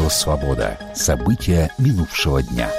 Радио «Свобода». События минувшего дня.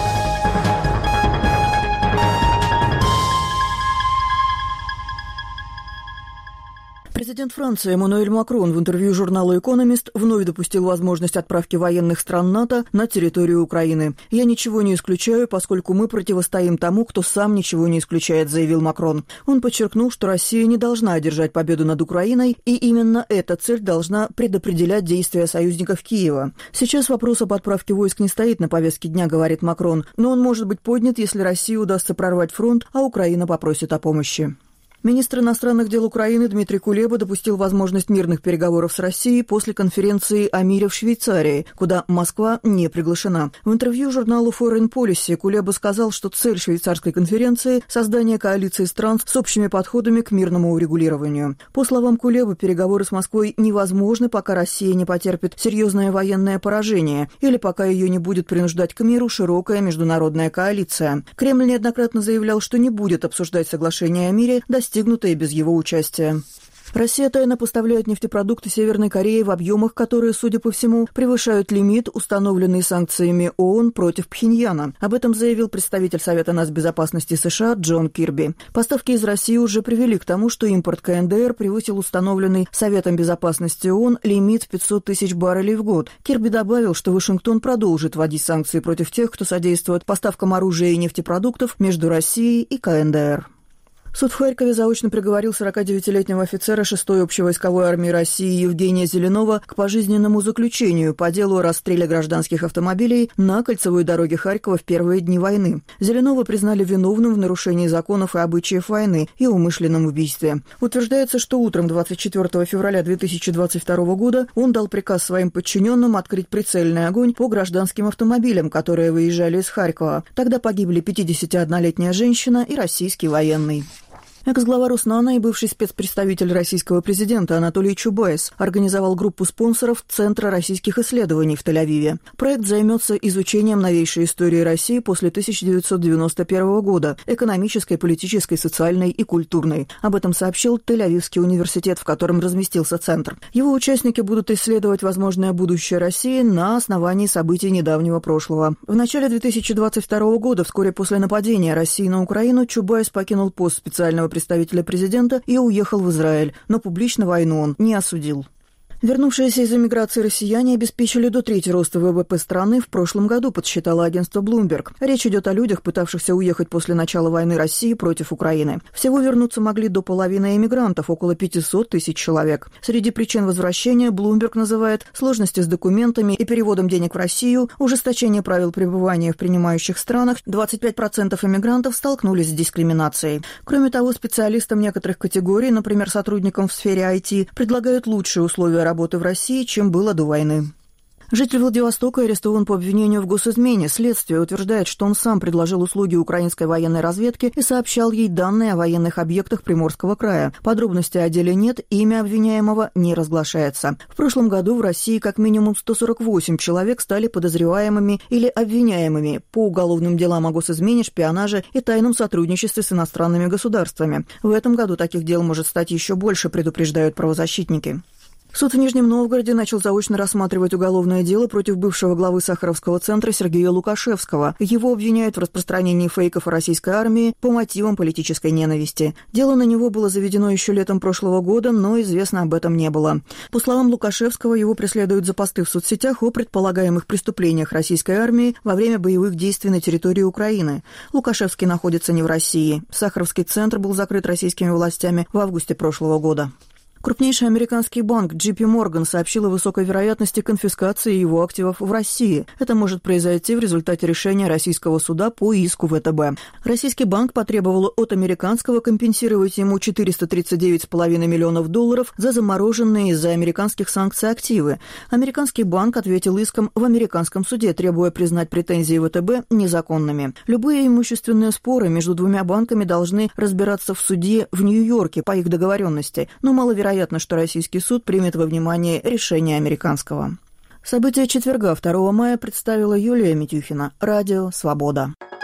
Президент Франции Эммануэль Макрон в интервью журналу «Экономист» вновь допустил возможность отправки военных стран НАТО на территорию Украины. «Я ничего не исключаю, поскольку мы противостоим тому, кто сам ничего не исключает», заявил Макрон. Он подчеркнул, что Россия не должна одержать победу над Украиной, и именно эта цель должна предопределять действия союзников Киева. «Сейчас вопрос об отправке войск не стоит на повестке дня», говорит Макрон, «но он может быть поднят, если России удастся прорвать фронт, а Украина попросит о помощи». Министр иностранных дел Украины Дмитрий Кулеба допустил возможность мирных переговоров с Россией после конференции о мире в Швейцарии, куда Москва не приглашена. В интервью журналу Foreign Policy Кулеба сказал, что цель швейцарской конференции – создание коалиции стран с общими подходами к мирному урегулированию. По словам Кулебы, переговоры с Москвой невозможны, пока Россия не потерпит серьезное военное поражение или пока ее не будет принуждать к миру широкая международная коалиция. Кремль неоднократно заявлял, что не будет обсуждать соглашение о мире, достигнутые без его участия. Россия тайно поставляет нефтепродукты Северной Корее в объемах, которые, судя по всему, превышают лимит, установленный санкциями ООН против Пхеньяна. Об этом заявил представитель Совета нацбезопасности США Джон Кирби. Поставки из России уже привели к тому, что импорт КНДР превысил установленный Советом безопасности ООН лимит в 500 тысяч баррелей в год. Кирби добавил, что Вашингтон продолжит вводить санкции против тех, кто содействует поставкам оружия и нефтепродуктов между Россией и КНДР. Суд в Харькове заочно приговорил 49-летнего офицера 6-й общевойсковой армии России Евгения Зеленова к пожизненному заключению по делу о расстреле гражданских автомобилей на кольцевой дороге Харькова в первые дни войны. Зеленова признали виновным в нарушении законов и обычаев войны и умышленном убийстве. Утверждается, что утром 24 февраля 2022 года он дал приказ своим подчиненным открыть прицельный огонь по гражданским автомобилям, которые выезжали из Харькова. Тогда погибли 51-летняя женщина и российский военный. Экс-глава Роснана и бывший спецпредставитель российского президента Анатолий Чубайс организовал группу спонсоров Центра российских исследований в Тель-Авиве. Проект займется изучением новейшей истории России после 1991 года – экономической, политической, социальной и культурной. Об этом сообщил Тель-Авивский университет, в котором разместился центр. Его участники будут исследовать возможное будущее России на основании событий недавнего прошлого. В начале 2022 года, вскоре после нападения России на Украину, Чубайс покинул пост специального представителя президента и уехал в Израиль, но публично войну он не осудил. Вернувшиеся из эмиграции россияне обеспечили до трети роста ВВП страны в прошлом году, подсчитало агентство Bloomberg. Речь идет о людях, пытавшихся уехать после начала войны России против Украины. Всего вернуться могли до половины эмигрантов, около 500 тысяч человек. Среди причин возвращения Bloomberg называет сложности с документами и переводом денег в Россию, ужесточение правил пребывания в принимающих странах, 25% эмигрантов столкнулись с дискриминацией. Кроме того, специалистам некоторых категорий, например, сотрудникам в сфере IT, предлагают лучшие условия работы в России, чем было до войны. Житель Владивостока арестован по обвинению в госизмене. Следствие утверждает, что он сам предложил услуги украинской военной разведки и сообщал ей данные о военных объектах Приморского края. Подробностей о деле нет, имя обвиняемого не разглашается. В прошлом году в России как минимум 148 человек стали подозреваемыми или обвиняемыми по уголовным делам о госизмене, шпионаже и тайном сотрудничестве с иностранными государствами. В этом году таких дел может стать еще больше, предупреждают правозащитники. Суд в Нижнем Новгороде начал заочно рассматривать уголовное дело против бывшего главы Сахаровского центра Сергея Лукашевского. Его обвиняют в распространении фейков о российской армии по мотивам политической ненависти. Дело на него было заведено еще летом прошлого года, но известно об этом не было. По словам Лукашевского, его преследуют за посты в соцсетях о предполагаемых преступлениях российской армии во время боевых действий на территории Украины. Лукашевский находится не в России. Сахаровский центр был закрыт российскими властями в августе прошлого года. Крупнейший американский банк JP Morgan сообщил о высокой вероятности конфискации его активов в России. Это может произойти в результате решения российского суда по иску ВТБ. Российский банк потребовал от американского компенсировать ему $439,5 миллионов за замороженные из-за американских санкций активы. Американский банк ответил иском в американском суде, требуя признать претензии ВТБ незаконными. Любые имущественные споры между двумя банками должны разбираться в суде в Нью-Йорке по их договоренности, но маловероятно, что российский суд примет во внимание решение американского. События четверга, 2 мая, представила Юлия Митюхина. Радио «Свобода».